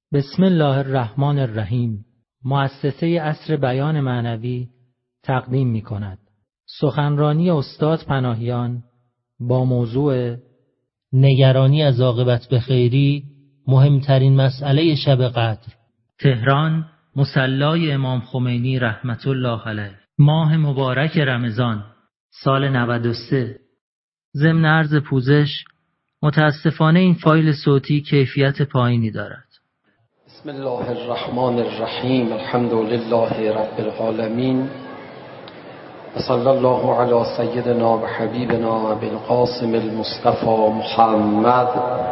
بسم الله الرحمن الرحیم. مؤسسه عصر بیان معنوی تقدیم می کند سخنرانی استاد پناهیان با موضوع نگرانی از عاقبت بخیری، مهمترین مسئله شب قدر. تهران، مصلی امام خمینی رحمت الله علیه. ماه مبارک رمضان سال 93. ضمن عرض پوزش، متاسفانه این فایل صوتی کیفیت پایینی دارد. بسم الله الرحمن الرحیم. الحمد لله رب العالمین و صلی الله علی سیدنا و حبیبنا ابی القاسم المصطفى محمد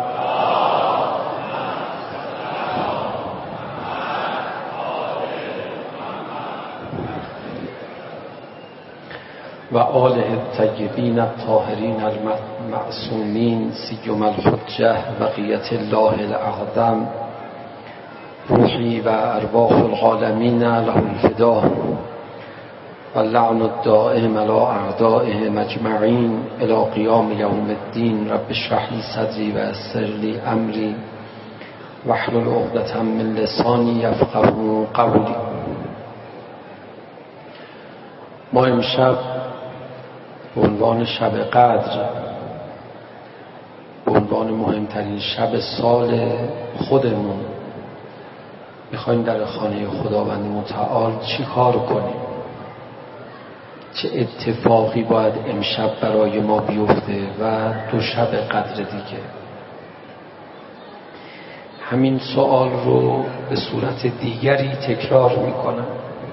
و آله الطیبین الطاهرین المعصومین سیما الحجة بقیة الله الاعظم روحی و ارواح العالمین له الفدا و اللعن الدائم علی اعدائهم اجمعین الی قیام یوم الدین. رب اشرح لی صدری و یسر لی امری واحلل عقدة من لسانی یفقهوا قولی. ما امشب به عنوان شب قدر، به عنوان مهمترین شب سال خودمون میخوایم در خانه خداوند متعال چی کار کنیم، چه اتفاقی باید امشب برای ما بیفته و دو شب قدر دیگه. همین سوال رو به صورت دیگری تکرار میکنم.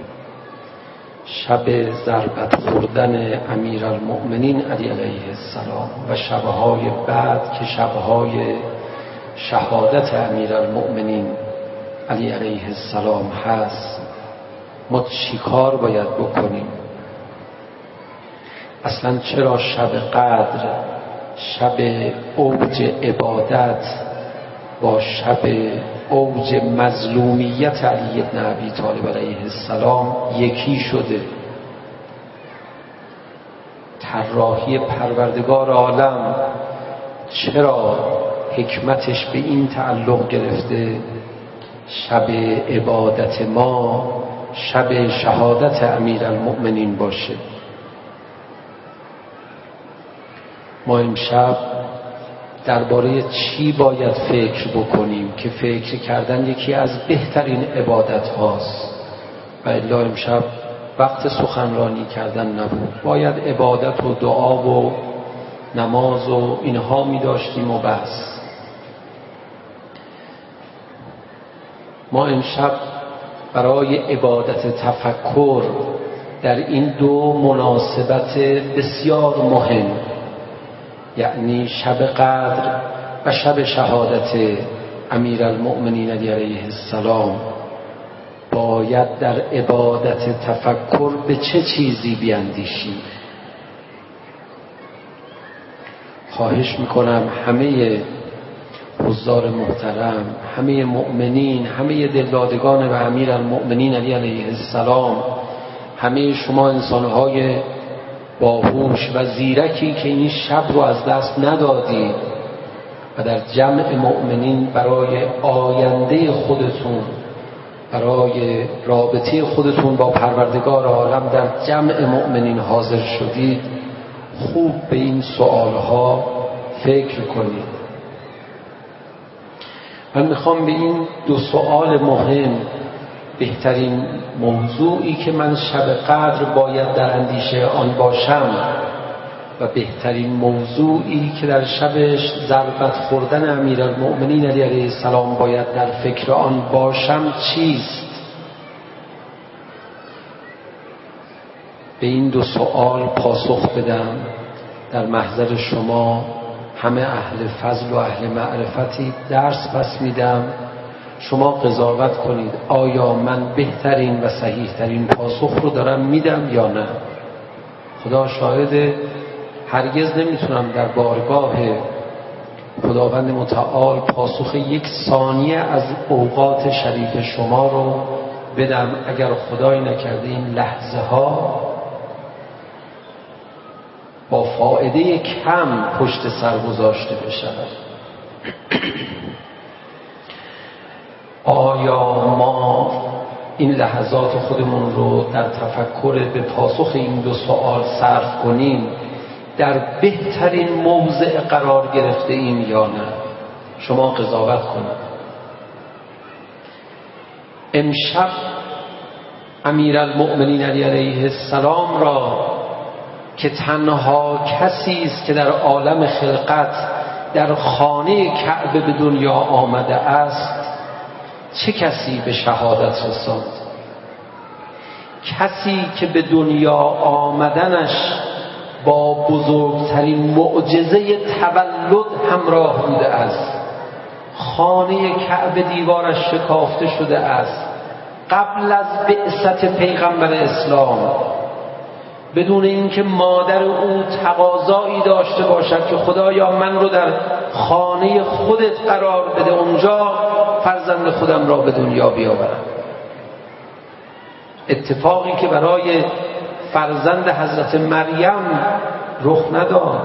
شب ضربت خوردن امیرالمؤمنین علی علیه السلام و شبهای بعد که شبهای شهادت امیرالمؤمنین علی علیه السلام هست، ما چی کار باید بکنیم؟ اصلا چرا شب قدر، شب اوج عبادت با شب اوج مظلومیت علی بن ابی طالب علیه السلام یکی شده؟ طراحی پروردگار عالم چرا حکمتش به این تعلق گرفته شب عبادت ما شب شهادت امیرالمؤمنین باشه؟ ما امشب درباره چی باید فکر بکنیم که فکر کردن یکی از بهترین عبادت هاست و الا امشب وقت سخنرانی کردن نبود. باید عبادت و دعا و نماز و اینها می داشتیم و بس. ما امشب برای عبادت تفکر در این دو مناسبت بسیار مهم، یعنی شب قدر و شب شهادت امیرالمؤمنین علیه السلام، باید در عبادت تفکر به چه چیزی بیاندیشیم. خواهش میکنم همه حضار محترم، همه مؤمنین، همه دلدادگان و امیرالمؤمنین علیه السلام، همه شما انسانهای باهوش و زیرکی که این شب رو از دست ندادید و در جمع مؤمنین برای آینده خودتون، برای رابطه خودتون با پروردگار عالم در جمع مؤمنین حاضر شدید، خوب به این سوالها فکر کنید. من میخوام به این دو سوال مهم، بهترین موضوعی که من شب قدر باید در اندیشه آن باشم و بهترین موضوعی که در شب ضربت خوردن امیرالمؤمنین علیه السلام باید در فکر آن باشم چیست؟ به این دو سوال پاسخ بدم در محضر شما همه اهل فضل و اهل معرفتی درس پس میدم. شما قضاوت کنید آیا من بهترین و صحیح ترین پاسخ رو دارم میدم یا نه. خدا شاهد، هرگز نمیتونم در بارگاه خداوند متعال پاسخ یک ثانیه از اوقات شریف شما رو بدم اگر خدای نکرده این لحظه ها با فائده کم پشت سر گذاشته بشود. آیا ما این لحظات خودمون رو در تفکر به پاسخ این دو سوال صرف کنیم در بهترین موضع قرار گرفته ایم یا نه؟ شما قضاوت کنید. امشب امیرالمؤمنین علی علیه السلام را که تنها کسی است که در عالم خلقت در خانه کعبه به دنیا آمده است، چه کسی به شهادت رساند؟ کسی که به دنیا آمدنش با بزرگترین معجزه تولد همراه بوده است. خانه کعبه دیوارش شکافته شده است قبل از بعثت پیغمبر اسلام، بدون اینکه مادر او تقاضایی داشته باشد که خدایا من رو در خانه خودت قرار بده، اونجا فرزند خودم را به دنیا بیاورم. اتفاقی که برای فرزند حضرت مریم رخ نداد.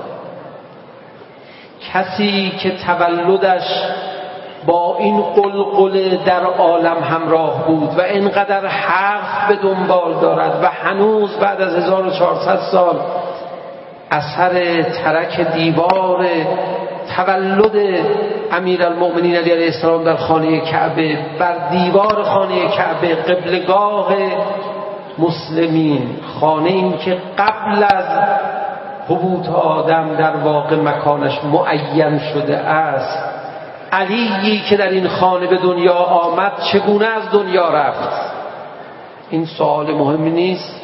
کسی که تولدش با این قلقله در عالم همراه بود و اینقدر حرف به دنبال دارد و هنوز بعد از 1400 سال اثر ترک دیوار تولد امیرالمؤمنین علی علیه السلام در خانه کعبه بر دیوار خانه کعبه، قبلگاه مسلمین، خانه این که قبل از حبوط آدم در واقع مکانش معین شده است، علیی که در این خانه به دنیا آمد چگونه از دنیا رفت؟ این سوال مهمی نیست؟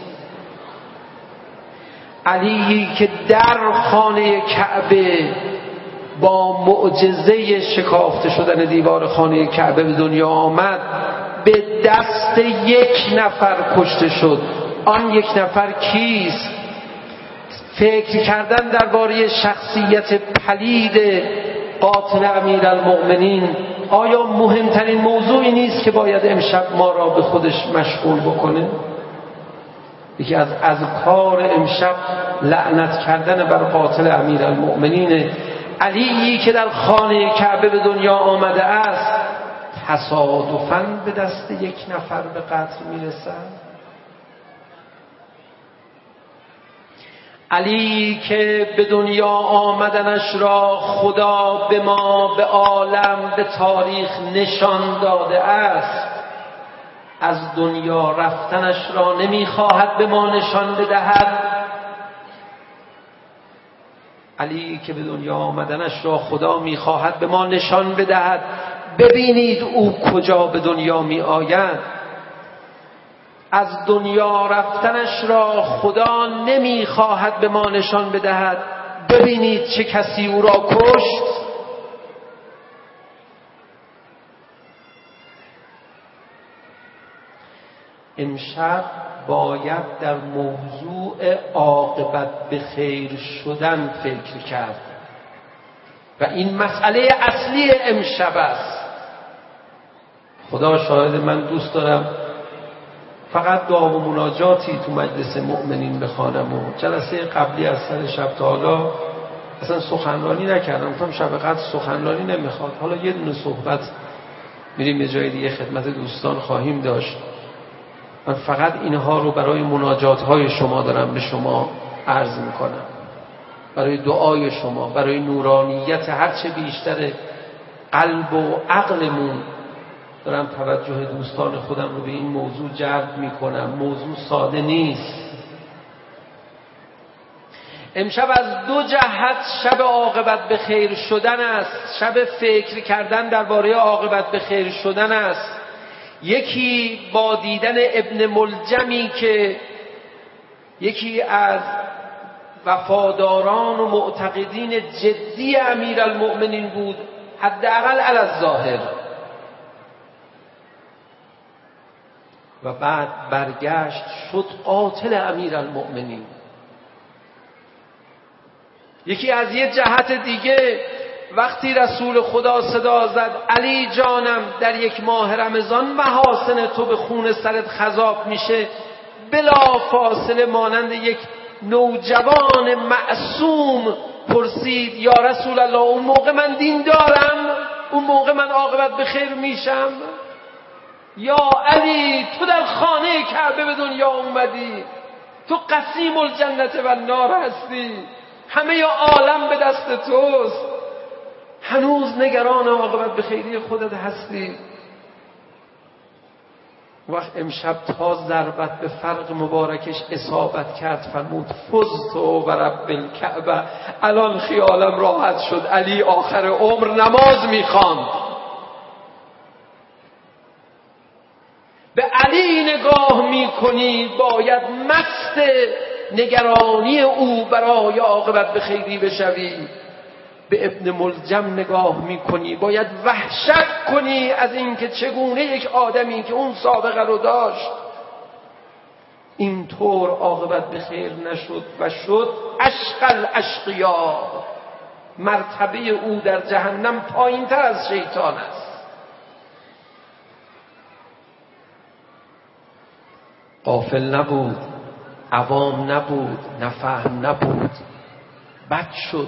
علیی که در خانه کعبه با معجزه شکافته شدن دیوار خانه کعبه به دنیا آمد، به دست یک نفر کشته شد. آن یک نفر کیست؟ فکر کردن درباره شخصیت پلید قاتل امیرالمؤمنین آیا مهمترین موضوعی نیست که باید امشب ما را به خودش مشغول بکنه؟ یکی از اذکار امشب لعنت کردن بر قاتل امیرالمؤمنین علیی که در خانه کعبه به دنیا آمده است، تصادفاً به دست یک نفر به قتل میرسد. علی که به دنیا آمدنش را خدا به ما، به عالم، به تاریخ نشان داده است، از دنیا رفتنش را نمیخواهد به ما نشان بدهد. علی که به دنیا آمدنش را خدا میخواهد به ما نشان بدهد ببینید او کجا به دنیا می آید. از دنیا رفتنش را خدا نمیخواهد به ما نشان بدهد ببینید چه کسی او را کشت. امشب باید در موضوع عاقبت به خیر شدن فکر کرد و این مسئله اصلی امشب است. خدا شاهد، من دوست دارم فقط دعا و مناجاتی تو مجلس مؤمنین بخوانم و جلسه قبلی از سر شب تا حالا اصلا سخنرانی نکردم، گفتم شب قدر سخنرانی نمیخواد، حالا یه دونه صحبت میریم یه جای دیگه خدمت دوستان خواهیم داشت. من فقط اینها رو برای مناجات های شما دارم به شما عرض میکنم، برای دعای شما، برای نورانیت هرچه بیشتر قلب و عقلمون دارم توجه دوستان خودم رو به این موضوع جلب میکنم. موضوع ساده نیست. امشب از دو جهت شب عاقبت به خیر شدن است، شب فکر کردن درباره عاقبت به خیر شدن است. یکی با دیدن ابن ملجمی که یکی از وفاداران و معتقدین جدی امیرالمؤمنین بود، حداقل علی الظاهر، و بعد برگشت شد قاتل امیرالمؤمنین. یکی از یه جهت دیگه وقتی رسول خدا صدا زد علی جانم در یک ماه رمضان محاسن تو به خون سرت خضاب میشه، بلا فاصله مانند یک نوجوان معصوم پرسید یا رسول الله اون موقع من دین دارم؟ اون موقع من عاقبت به خیر میشم؟ یا علی تو در خانه کعبه به دنیا اومدی، تو قسیم الجنت و النار هستی، همه عالم به دست توست، هنوز نگران عاقبت به خیری خودت هستی. وقت امشب تا ضربت به فرق مبارکش اصابت کرد فرمود فزت و رب الکعبه، الان خیالم راحت شد علی آخر عمر نماز میخواند. به علی نگاه میکنی باید مست نگرانی او برای عاقبت به خیری بشوی. به ابن ملجم نگاه میکنی باید وحشت کنی از اینکه چگونه یک آدمی که اون سابقه رو داشت اینطور عاقبت به خیر نشد و شد اشقى الاشقیا. مرتبه او در جهنم پایین تر از شیطان است. غافل نبود، عوام نبود، نفهم نبود، بد شد.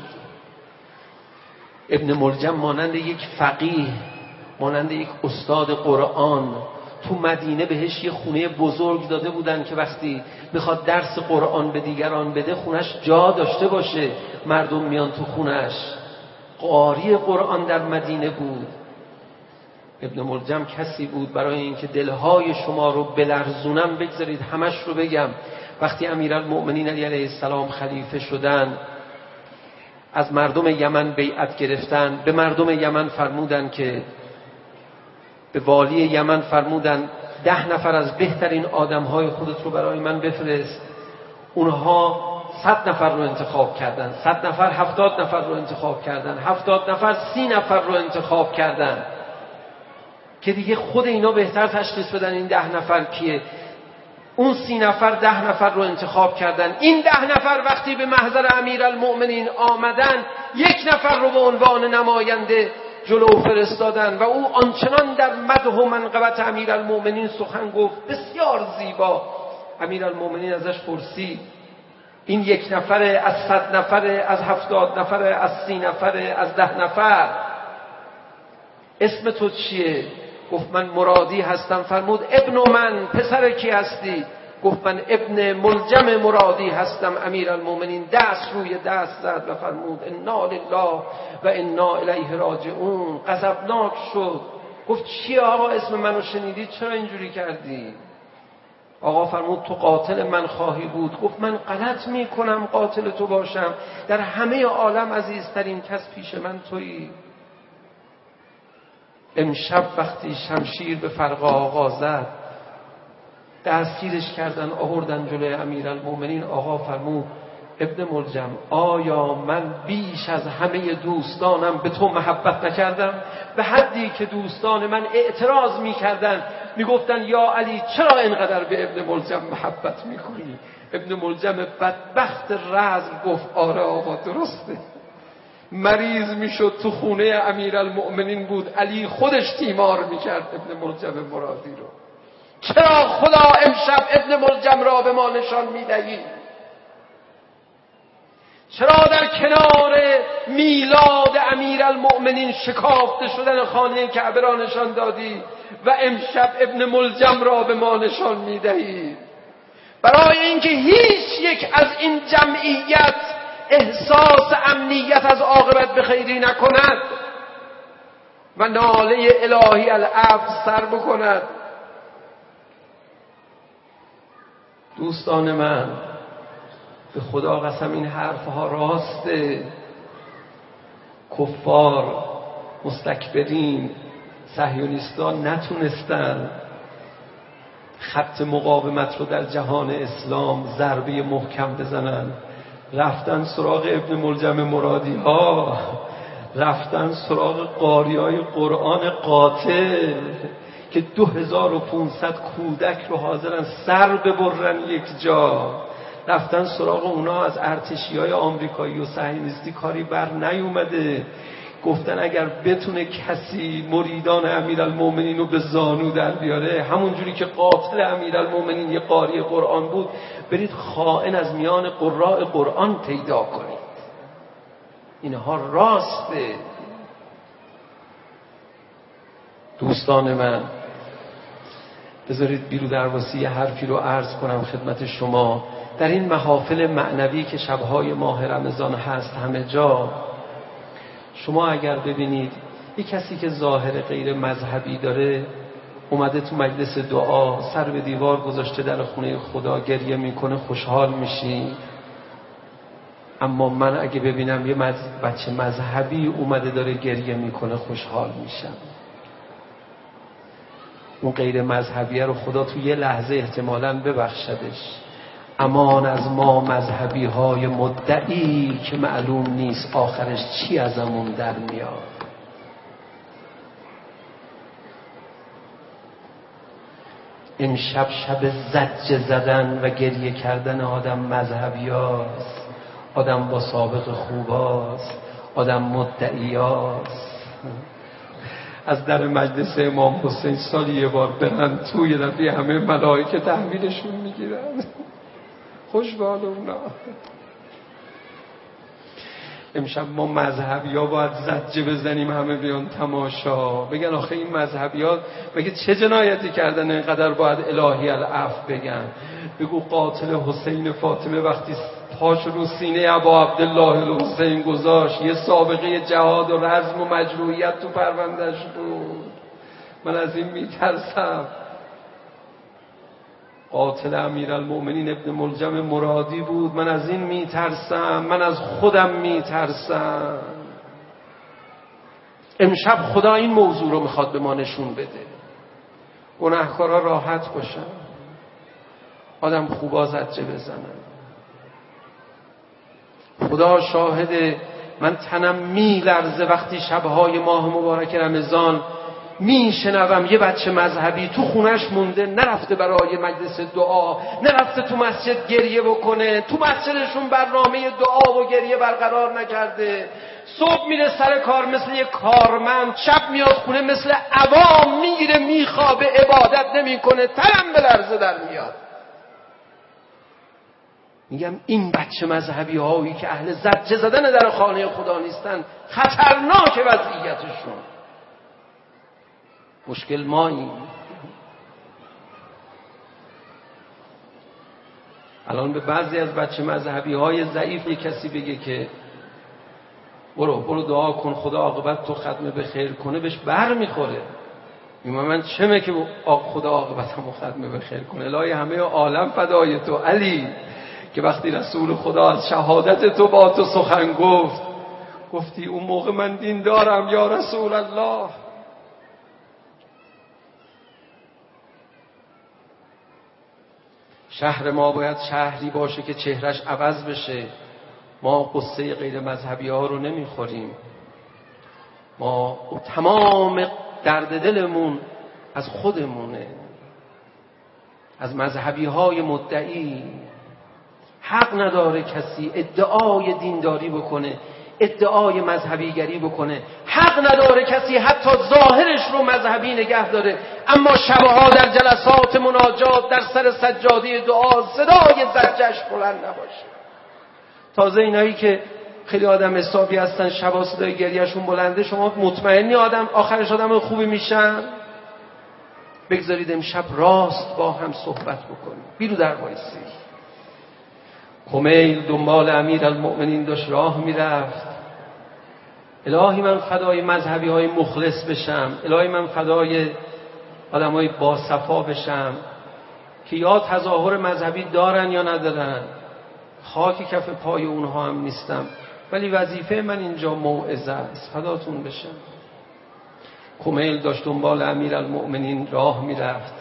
ابن ملجم مانند یک فقیه، مانند یک استاد قرآن، تو مدینه بهش یه خونه بزرگ داده بودن که وقتی بخواد درس قرآن به دیگران بده خونش جا داشته باشه، مردم میان تو خونش. قاری قرآن در مدینه بود. ابن ملجم کسی بود برای اینکه دلهای شما رو بلرزونم، بگذارید همش رو بگم. وقتی امیرالمؤمنین علی علیه السلام خلیفه شدن، از مردم یمن بیعت گرفتن، به مردم یمن فرمودن که به والی یمن فرمودن 10 نفر از بهترین آدمهای خودت رو برای من بفرست. اونها 100 نفر رو انتخاب کردن، 100 نفر 70 نفر رو انتخاب کردن، 70 نفر 30 نفر رو انتخاب کردن که دیگه خود اینا بهتر تشخیص بدن این 10 نفر کیه. اون 30 نفر 10 نفر رو انتخاب کردن. این 10 نفر وقتی به محضر امیرالمؤمنین آمدن 1 نفر رو به عنوان نماینده جلو فرستادن و او آنچنان در مدح و منقبت امیرالمؤمنین سخن گفت بسیار زیبا. امیرالمؤمنین ازش پرسید این 1 نفر از 100 نفر، از 70 نفر، از 30 نفر، از 10 نفر، اسم تو چیه؟ گفت من مرادی هستم. فرمود ابن من، پسر کی هستی؟ گفت من ابن ملجم مرادی هستم. امیرالمؤمنین دست روی دست زد و فرمود انا لله و انا الیه راجعون. غضبناک شد. گفت چیه آقا اسم منو شنیدی چرا اینجوری کردی؟ آقا فرمود تو قاتل من خواهی بود. گفت من غلط میکنم قاتل تو باشم؟ در همه عالم عزیزترین کس پیش من تویی. امشب وقتی شمشیر به فرق آقا زد، دستگیرش کردن آوردن جلوی امیرالمؤمنین. آقا فرمود ابن ملجم آیا من بیش از همه دوستانم به تو محبت نکردم؟ به حدی که دوستان من اعتراض میکردن، میگفتن یا علی چرا اینقدر به ابن ملجم محبت میکنی؟ ابن ملجم بدبخت رزم گفت آره آقا درسته. مریض میشد تو خونه امیرالمؤمنین بود، علی خودش تیمار میکرد ابن ملجم مرادی رو. چرا خدا امشب ابن ملجم را به ما نشان میدهی؟ چرا در کنار میلاد امیرالمؤمنین شکافته شدن خانه کعبه را نشان دادی و امشب ابن ملجم را به ما نشان میدهی؟ برای اینکه هیچ یک از این جمعیت احساس امنیت از عاقبت به خیری نکند و ناله الهی العفو سر بکند. دوستان من، به خدا قسم این حرفها راسته. کفار، مستکبرین، صهیونیستان نتونستن خط مقاومت رو در جهان اسلام ضربه محکم بزنن. رفتن سراغ ابن ملجم مرادی ها، رفتن سراغ قاری های قرآن قاتل که 2500 کودک رو حاضرن سر ببرن یک جا. رفتن سراغ اونا، از ارتشی های آمریکایی و صهیونیستی کاری بر نیومده. گفتن اگر بتونه کسی مریدان امیرالمؤمنین رو به زانو در بیاره، همون جوری که قاتل امیرالمؤمنین یه قاری قرآن بود، برید خائن از میان قراء قرآن پیدا کنید. اینها راسته. دوستان من، بذارید بیرو درواسی یه حرفی رو عرض کنم خدمت شما. در این محافل معنوی که شبهای ماه رمضان هست همه جا، شما اگر ببینید یک کسی که ظاهر غیر مذهبی داره اومده تو مجلس دعا، سر به دیوار گذاشته در خونه خدا گریه میکنه، خوشحال میشی. اما من اگه ببینم یه بچه مذهبی اومده داره گریه میکنه خوشحال میشم. اون غیر مذهبیه رو خدا تو یه لحظه احتمالاً ببخشدش. امان از ما مذهبی های مدعی که معلوم نیست آخرش چی ازمون در میاد. امشب شب زجر زدن و گریه کردن آدم مذهبیاست، آدم با سابق خوباست، آدم مدعیاست. از در مجلس امام حسین سالی یه بار برن توی دفعه همه ملائکه تحویلشون میگیرن. خوش به حال اونا. امشب ما مذهبی ها باید زجه بزنیم، همه بیان تماشا بگن آخه این مذهبی ها مگه چه جنایتی کردن اینقدر باید الهی العفو بگن. بگو قاتل حسین فاطمه وقتی پاش رو سینه ابا عبدالله الحسین گذاشت یه سابقه جهاد و رزم و مجروحیت تو پروندهش بود. من از این میترسم. قاتل امیرالمؤمنین ابن ملجم مرادی بود. من از این میترسم. من از خودم میترسم. امشب خدا این موضوع رو میخواد به ما نشون بده. گناهکارا راحت باشن، آدم خوبا زجه بزنن. خدا شاهده من تنم میلرزه وقتی شبهای ماه مبارک رمضان میشنوم یه بچه مذهبی تو خونش مونده، نرفته برای مجلس دعا، نرفته تو مسجد گریه بکنه، تو مسجدشون برنامه دعا و گریه برقرار نکرده، صبح میره سر کار مثل یه کارمند، شب میاد خونه مثل عوام میگیره میخوابه، عبادت نمیکنه. تنم بلرزه در میاد. میگم این بچه مذهبی هایی که اهل زجه زدن در خانه خدا نیستن خطرناک وضعیتشون. مشکل ماییم. الان به بعضی از بچه مذهبی های ضعیف یک کسی بگه که برو دعا کن خدا عاقبت تو ختمه به خیر کنه، بهش بر میخوره. میگم من چمه که خدا عاقبتمو ختمه به خیر کنه. الهی همه عالم فدای تو علی، که وقتی رسول خدا از شهادت تو با تو سخن گفتی اون موقع من دین دارم یا رسول الله. شهر ما باید شهری باشه که چهرش عوض بشه. ما قصه غیر مذهبی ها رو نمیخوریم. ما تمام درد دلمون از خودمونه، از مذهبی های مدعی. حق نداره کسی ادعای دینداری بکنه، ادعای مذهبیگری بکنه. حق نداره کسی حتی ظاهرش رو مذهبی نگه داره، اما شبها در جلسات مناجات در سر سجاده دعا صدای زجهش بلند نباشه. تازه اینایی که خیلی آدم حسابی هستن شبها صدای گریهشون بلنده، شما مطمئنی آخرش آدم خوبی میشن؟ بگذارید امشب راست با هم صحبت بکنیم. بیرو در وایسی. کمیل دنبال امیرالمؤمنین داشت راه میرفت. الهی من فدای مذهبی های مخلص بشم، الهی من فدای آدم های باصفا بشم که یا تظاهر مذهبی دارن یا ندارن، خاک کف پای اونها هم نیستم، ولی وظیفه من اینجا موعظه است، فداتون بشم. کمیل داشت دنبال امیرالمؤمنین راه میرفت.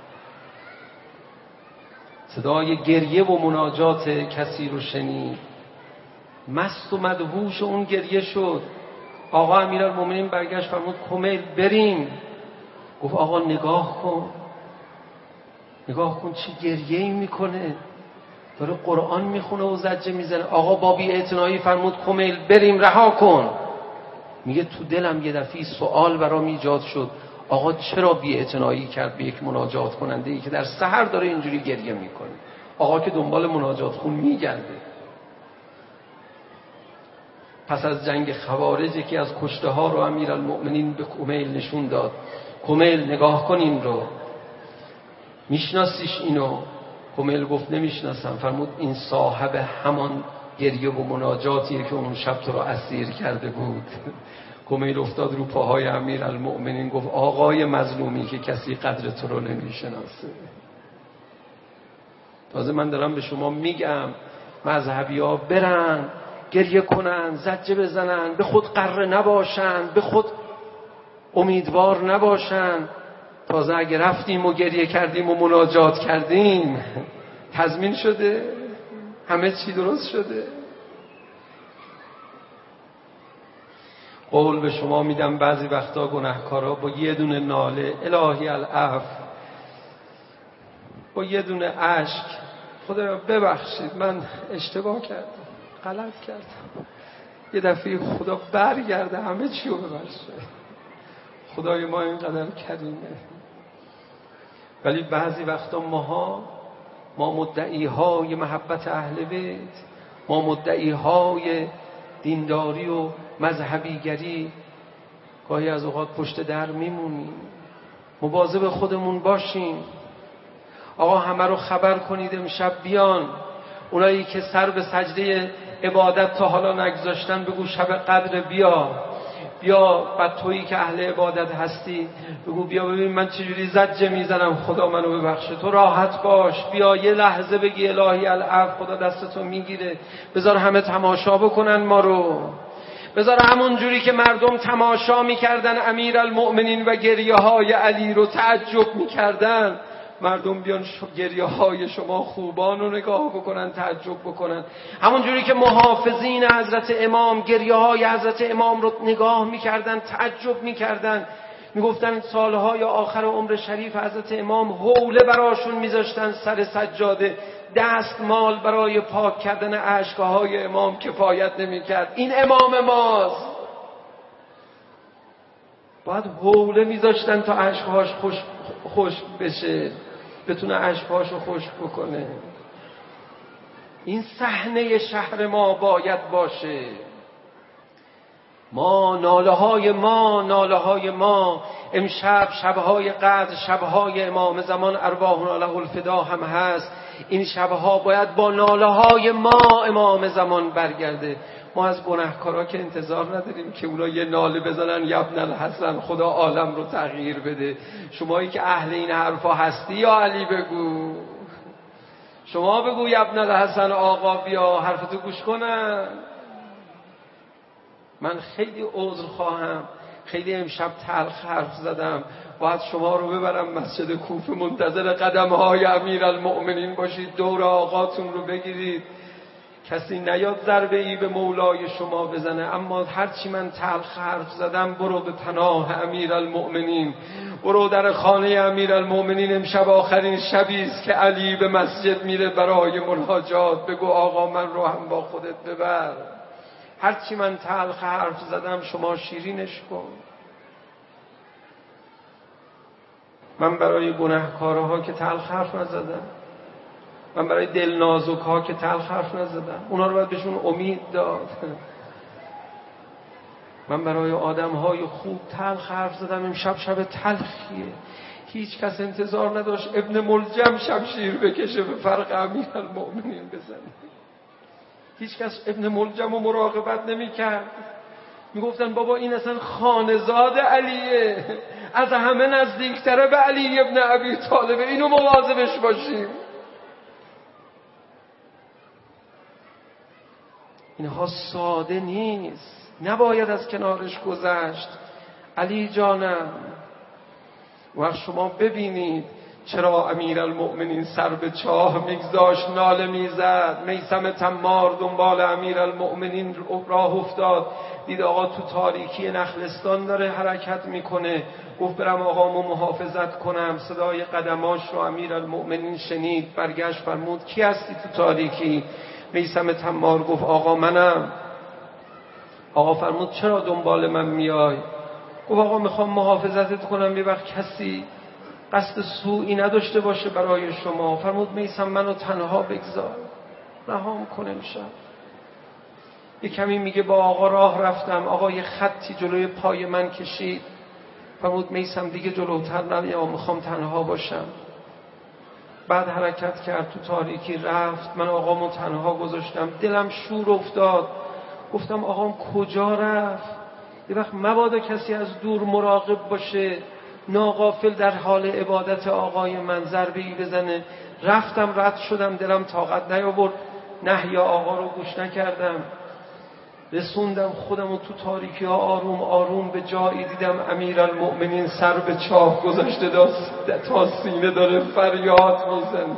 صدای گریه و مناجات کسی رو شنید، مست و مدهوش اون گریه شد. آقا امیرالمؤمنین برگشت فرمود کمیل بریم. گفت آقا نگاه کن چه گریه‌ای میکنه، داره قرآن میخونه و زجه میزنه. آقا با بی‌اعتنایی فرمود کمیل بریم، رها کن. میگه تو دلم یه دفعه سوال برام ایجاد شد، آقا چرا بی‌اعتنایی کرد به یک مناجات کننده ای که در سحر داره اینجوری گریه میکنه؟ آقا که دنبال مناجات خون میگرده. پس از جنگ خوارج یکی از کشته ها رو امیرالمؤمنین به کمیل نشون داد. کمیل نگاه کن این رو. میشناسیش اینو؟ کمیل گفت نمیشناسم. فرمود این صاحب همان گریه و مناجاتیه که اون شب تو رو اسیر کرده بود. کمیل افتاد رو پاهای امیرالمؤمنین گفت آقای مظلومی که کسی قدر تو رو نمیشناسه. تازه من دارم به شما میگم مذهبی ها برن گریه کنن، زجه بزنن، به خود قره نباشن، به خود امیدوار نباشن. تازه اگه رفتیم و گریه کردیم و مناجات کردیم تضمین شده؟ همه چی درست شده؟ قول به شما میدم بعضی وقتا گناهکارا با یه دونه ناله الهی العفو، با یه دونه اشک خدا ببخشید من اشتباه کردم، غلط کردم، یه دفعه خدا برگرده همه چی رو ببخشه. خدای ما اینقدر کریمه. ولی بعضی وقتا ما مدعی‌های محبت اهل بیت، ما مدعی‌های دینداری و مذهبیگری گاهی از اوقات پشت در میمونیم. مواظب خودمون باشیم. آقا همه رو خبر کنید امشب بیان. اونایی که سر به سجده عبادت تا حالا نگذاشتن بگو شب قدر بیا بعد تویی که اهل عبادت هستی بگو بیا ببین من چجوری زجه میزنم، خدا منو ببخشه، تو راحت باش، بیا یه لحظه بگی الهی العفو، خدا دستتو میگیره. بذار همه تماشا بکنن ما رو، بذار همون جوری که مردم تماشا میکردن امیرالمؤمنین و گریه های علی رو تعجب میکردن، مردم بیان گریه های شما خوبان رو نگاه بکنن، تعجب بکنن. همون جوری که محافظین حضرت امام گریه های حضرت امام رو نگاه میکردن، تعجب میکردن، میگفتن سالهای آخر عمر شریف حضرت امام حوله براشون میذاشتن سر سجاده، دستمال برای پاک کردن اشکهای امام کفایت نمیکرد. این امام ماست، باید حوله میذاشتن تا اشکهاش خوش بشه، بتونه اشکهاشو خشک بکنه. این صحنه شهر ما باید باشه. ناله های ما امشب شبهای قدر، شبهای امام زمان ارواحنا له الفدا هم هست. این شبها باید با ناله های ما امام زمان برگرده. ما از گناهکارا که انتظار نداریم که اونا یه ناله بزنن یا ابن الحسن خدا عالم رو تغییر بده. شمایی که اهل این حرفا هستی یا علی بگو، شما بگو یا ابن الحسن آقا بیا حرفتو گوش کنن. من خیلی عذر خواهم، خیلی امشب تلخ حرف زدم. باید شما رو ببرم مسجد کوفه، منتظر قدم‌های امیرالمؤمنین باشید، دور آقاتون رو بگیرید، کسی نیاد ضربه ای به مولای شما بزنه. اما هرچی من تلخ حرف زدم، برو به پناه امیرالمؤمنین، برو در خانه امیرالمؤمنین. امشب آخرین شبی است که علی به مسجد میره برای مناجات. بگو آقا من رو هم با خودت ببر. هرچی من تلخ حرف زدم شما شیرینش کن. من برای گناهکارها که تلخ حرف نزدم، من برای دل نازک ها که تلخ حرف نزدم، اونا رو باید بهشون امید داد. من برای آدم های خوب تلخ حرف زدم. امشب شب تلخیه، هیچ کس انتظار نداشت ابن ملجم شمشیر بکشه به فرق امیرالمؤمنین بزنه. هیچ کس ابن ملجم رو مراقبت نمی کرد. می گفتن بابا این اصلا خانزاد علیه، از همه نزدیکتره به علی ابن ابی طالب، اینو مواظبش باشیم. اینها ساده نیست، نباید از کنارش گذشت. علی جانم، وقت شما ببینید چرا امیرالمؤمنین سر به چاه میگذاشت، ناله میزد. میثم تمار دنبال امیرالمؤمنین راه افتاد، دید آقا تو تاریکی نخلستان داره حرکت میکنه. گفت برم آقامو محافظت کنم. صدای قدماش رو امیرالمؤمنین شنید، برگشت فرمود کی هستی تو تاریکی؟ میثم تمار گفت آقا منم. آقا فرمود چرا دنبال من میای؟ گفت آقا میخوام محافظتت کنم، یه وقت کسی قصد سوئی نداشته باشه برای شما. فرمود میثم منو تنها بگذار، رهام کن امشب. یه کمی میگه با آقا راه رفتم، آقا یه خطی جلوی پای من کشید. فرمود میثم دیگه جلوتر نیا، میخوام تنها باشم. بعد حرکت کرد تو تاریکی رفت. من آقامو تنها گذاشتم، دلم شور افتاد. گفتم آقام کجا رفت؟ یه وقت مبادا کسی از دور مراقب باشه، ناغافل در حال عبادت آقای من ضربه‌ای بزنه. رفتم، رد شدم، دلم طاقت نیاورد، نهی آقا رو گوش نکردم. رسوندم خودم رو تو تاریکی ها آروم آروم به جایی دیدم امیرالمؤمنین سر به چاه گذاشته تا سینه داره فریاد میزنه.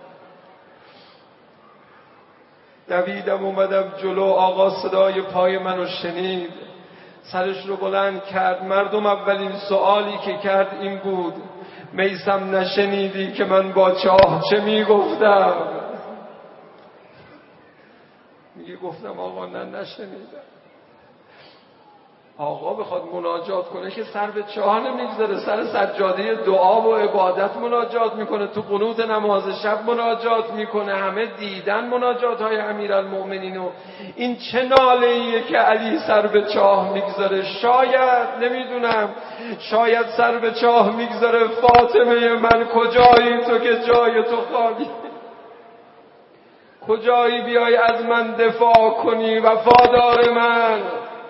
دویدم اومدم جلو. آقا صدای پای منو شنید، سرش رو بلند کرد. مردم اولین سوالی که کرد این بود: میثم نشنیدی که من با چاه چه میگفتم؟ میگه گفتم آقا نه نشنیدم. آقا بخواد مناجات کنه که سر به چاه نمیگذاره، سر سجاده دعا و عبادت مناجات میکنه، تو قنوت نماز شب مناجات میکنه. همه دیدن مناجات های امیرالمؤمنین و این چه ناله ایه که علی سر به چاه میگذاره. شاید نمیدونم، شاید سر به چاه میگذاره فاطمه من کجایی تو که جای تو خالی؟ کجایی بیای از من دفاع کنی وفادار من؟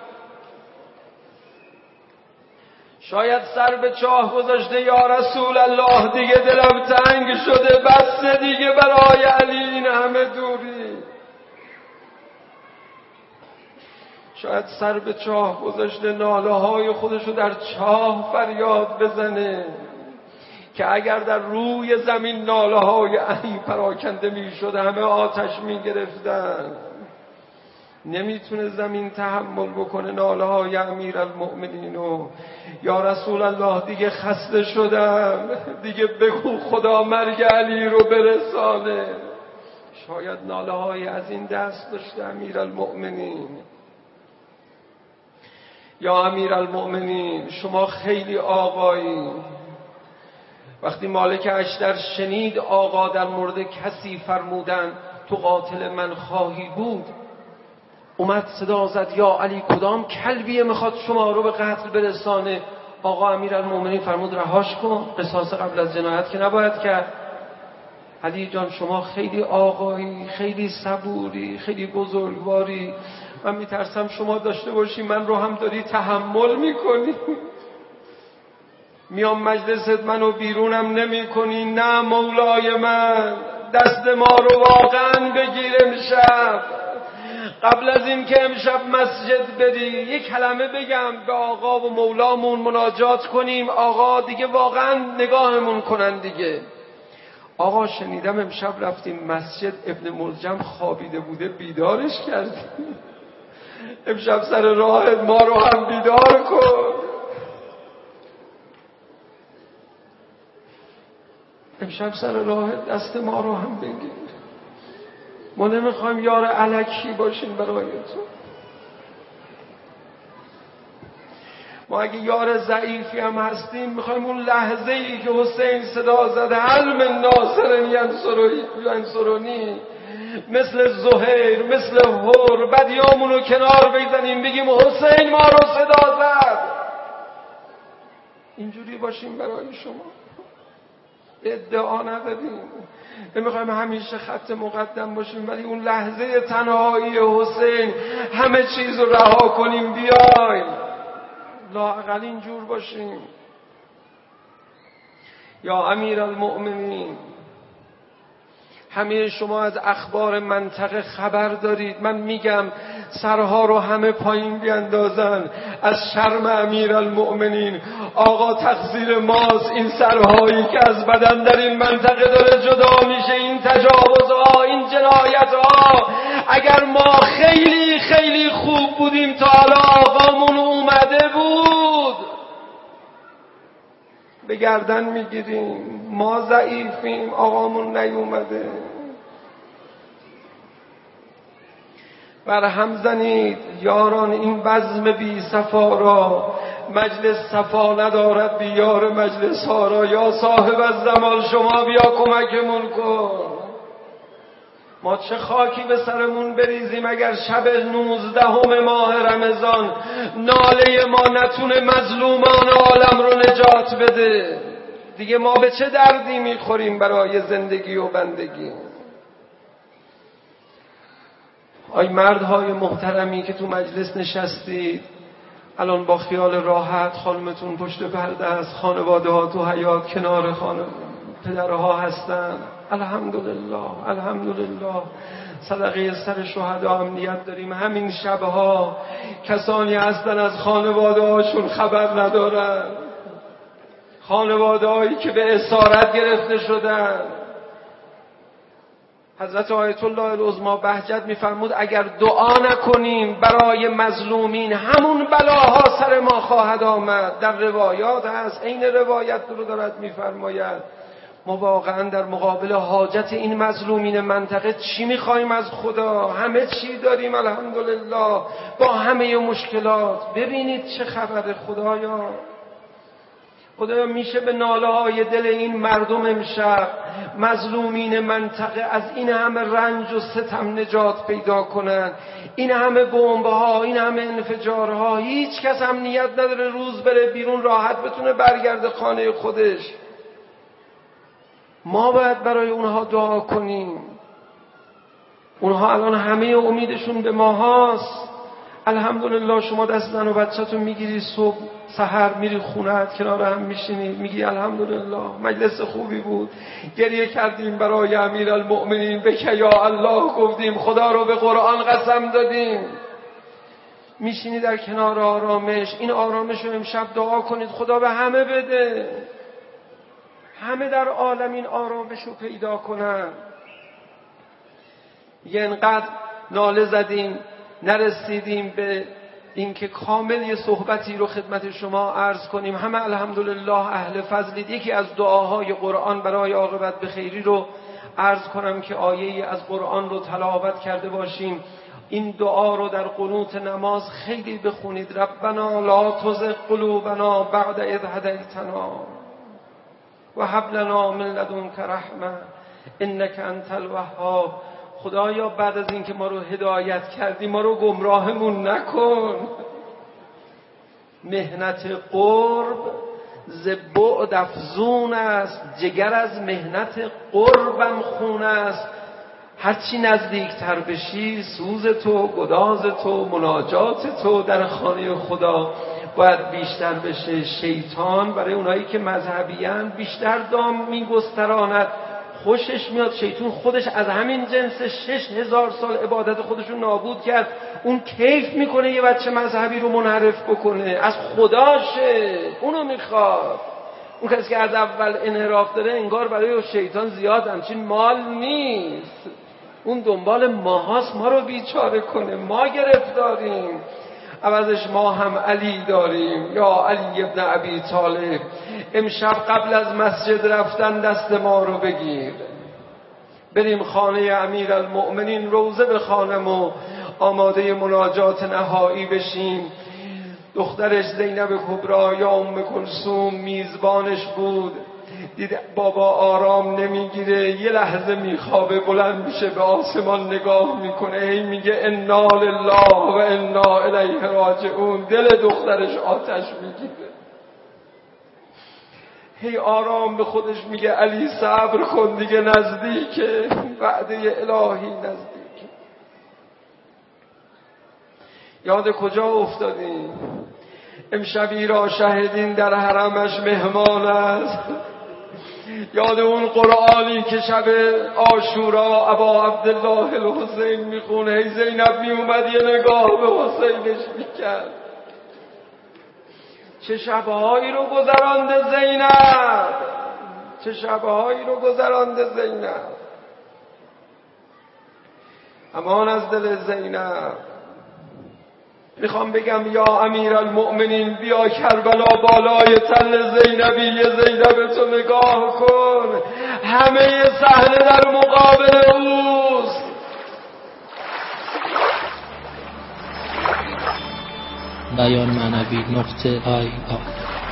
شاید سر به چاه گذاشته یا رسول الله دیگه دلم تنگ شده، بس دیگه برای علی این همه دوری. شاید سر به چاه گذاشته ناله های خودشو در چاه فریاد بزنه که اگر در روی زمین ناله های علی پراکنده می شده همه آتش می گرفتن. نمیتونه زمین تحمل بکنه ناله های امیرالمؤمنین و یا رسول الله دیگه خسته شدم، دیگه بگو خدا مرگ علی رو برسانه. شاید ناله های از این دست داشته امیرالمؤمنین. یا امیرالمؤمنین شما خیلی آقایی. وقتی مالک اشتر شنید آقا در مورد کسی فرمودن تو قاتل من خواهی بود، اومد صدا زد یا علی کدام کلبیه میخواد شما رو به قتل برسانه؟ آقا امیرالمؤمنین فرمود رهاش کن، قصاص قبل از جنایت که نباید کرد. علی جان شما خیلی آقایی، خیلی صبوری، خیلی بزرگواری. من میترسم شما داشته باشی من رو هم داری تحمل میکنی. میام مجلست منو بیرونم نمی کنی. نه مولای من، دست ما رو واقعا بگیر امشب. قبل از این که امشب مسجد بری یک کلمه بگم به آقا و مولامون مناجات کنیم. آقا دیگه واقعا نگاهمون کنن دیگه. آقا شنیدم امشب رفتیم مسجد ابن ملجم خوابیده بوده بیدارش کردیم. امشب سر راهت ما رو هم بیدار کن. امشب سر راهت دست ما رو هم بگیر. ما نمیخوایم یار الکی باشیم برای تو. ما اگه یار ضعیفی هم هستیم میخوایم اون لحظه ای که حسین صدا زد هل من ناصر ینصرونی، مثل زهیر مثل هور بدیامونو کنار بزنیم بگیم حسین ما رو صدا زد. اینجوری باشیم برای شما. ادعا نداریم، نمیخوایم همیشه خط مقدم باشیم، ولی اون لحظه تنهایی حسین همه چیز رو رها کنیم بیایم لااقل اینجور باشیم. یا امیرالمؤمنین همه شما از اخبار منطقه خبر دارید. من میگم سرها رو همه پایین بیندازن از شرم امیرالمؤمنین. آقا تقصیر ماست این سرهایی که از بدن در این منطقه داره جدا میشه، این تجاوزها، این جنایتها. اگر ما خیلی خیلی خوب بودیم تا حالا آقامون اومده بود. به گردن میگیریم، ما ضعیفیم، آقامون نیومده. برهم زنید یاران این بزم بی صفا را، مجلس صفا ندارد بی یار مجلس ها را. یا صاحب الزمان شما بیا کمکمون کن. ما چه خاکی به سرمون بریزیم اگر شب 19 ماه رمضان ناله ما نتونه مظلومان عالم رو نجات بده. دیگه ما به چه دردی میخوریم برای زندگی و بندگی؟ آی مردهای محترمی که تو مجلس نشستید، الان با خیال راحت خانمتون پشت پرده است، خانواده ها تو حیاط کنار پدرها هستن. الحمدلله الحمدلله. صدقه سر شهدا امنیت داریم. همین شبها کسانی هستن از خانواده هاشون خبر ندارن، خانواده هایی که به اسارت گرفته شدن. حضرت آیت الله العظما بهجت میفرمود اگر دعا نکنیم برای مظلومین همون بلاها سر ما خواهد آمد. در روایات هست، عین روایت رو دارد میفرماید ما واقعا در مقابل حاجت این مظلومین منطقه چی میخوایم از خدا؟ همه چی داریم الحمدلله با همه مشکلات. ببینید چه خبر. خدایا میشه به ناله های دل این مردم امشب مظلومین منطقه از این همه رنج و ستم نجات پیدا کنن؟ این همه بمب‌ها، این همه انفجارها، هیچ کس امنیت نداره روز بره بیرون راحت بتونه برگرده خانه خودش. ما باید برای اونها دعا کنیم. اونها الان همه امیدشون به ما هاست. الحمدلله شما دست زن و بچه‌تون میگیری، صبح سحر میری خونه‌ات کنار هم میشینی میگی الحمدلله مجلس خوبی بود، گریه کردیم برای امیرالمؤمنین، بکه یا الله گفتیم، خدا رو به قرآن قسم دادیم. میشینی در کنار آرامش. این آرامش رو امشب دعا کنید خدا به همه بده، همه در عالم این آرامش رو پیدا کنن. یه انقدر ناله زدیم نرسیدیم به اینکه کامل یه صحبتی رو خدمت شما عرض کنیم. همه الحمدلله اهل فضلید. یکی از دعاهای قرآن برای عاقبت به خیری رو عرض کنم که آیه‌ای از قرآن رو تلاوت کرده باشیم. این دعا رو در قنوت نماز خیلی بخونید. ربنا لا تزغ قلوبنا بعد اذ هدیتنا و هب لنا من لدنک رحمه انک انت الوهاب. خدایا بعد از اینکه ما رو هدایت کردی ما رو گمراهمون نکن. مهنت قرب ز بعد افزون است، جگر از مهنت قربم خون است. هرچی نزدیکتر بشی سوز تو، گداز تو، مناجات تو در خانه خدا باید بیشتر بشه. شیطان برای اونایی که مذهبیان بیشتر دام میگستراند، خوشش میاد. شیطان خودش از همین جنس 6000 سال عبادت خودشون نابود کرد. اون کیف میکنه یه بچه مذهبی رو منحرف بکنه، از خداشه، اونو میخواد. اون کسی که از اول انحراف داره انگار برای شیطان زیاد همچین مال نیست، اون دنبال ماهاست ما رو بیچاره کنه. ما گرفتاریم، عوضش ما هم علی داریم. یا علی ابن ابی طالب، امشب قبل از مسجد رفتن دست ما رو بگیر، بریم خانه امیرالمؤمنین، روضه بخوانم و آماده مناجات نهایی بشیم. دخترش زینب کبرا یا ام کلثوم میزبانش بود، دید بابا آرام نمیگیره، یه لحظه میخوابه، بلند میشه به آسمان نگاه میکنه، هی میگه انا لله و انا الیه راجعون. دل دخترش آتش میگیره، هی آرام به خودش میگه علی صبر کن دیگه، نزدیکه، وعده الهی نزدیکه. یاد کجا افتادیم؟ امشبی را شهدین در حرمش مهمان است. یاد اون قرآنی که شب عاشورا ابا عبدالله الحسین میخونه، هی زینب میومد یه نگاه به حسینش میکرد. چه شبهایی رو گذرانده زینب، چه شبهایی رو گذرانده زینب. امان از دل زینب. میخوام بگم یا امیرالمؤمنین بیا کربلا بالای تل زینبی، یه زینب تو نگاه کن، همه صحنه در مقابل اوست. بیان معنوی .IR